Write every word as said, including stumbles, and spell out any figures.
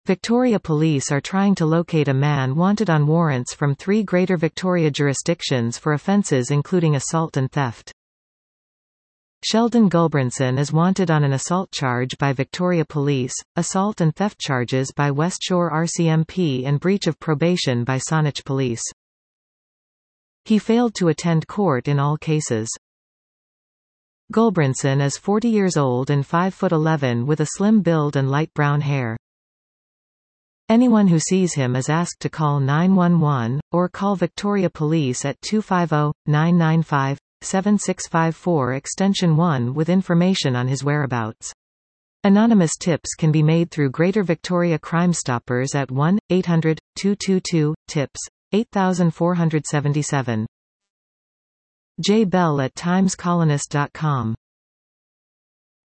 Victoria Police are trying to locate a man wanted on warrants from three Greater Victoria jurisdictions for offences including assault and theft. Sheldon Gulbranson is wanted on an assault charge by Victoria Police, assault and theft charges by West Shore R C M P and breach of probation by Saanich Police. He failed to attend court in all cases. Gulbranson is forty years old and five foot eleven with a slim build and light brown hair. Anyone who sees him is asked to call nine one one, or call Victoria Police at two five zero, nine nine five, seven six five four extension one with information on his whereabouts. Anonymous tips can be made through Greater Victoria Crime Stoppers at one eight hundred, two two two, TIPS, eight four seven seven. J Bell at times colonist dot com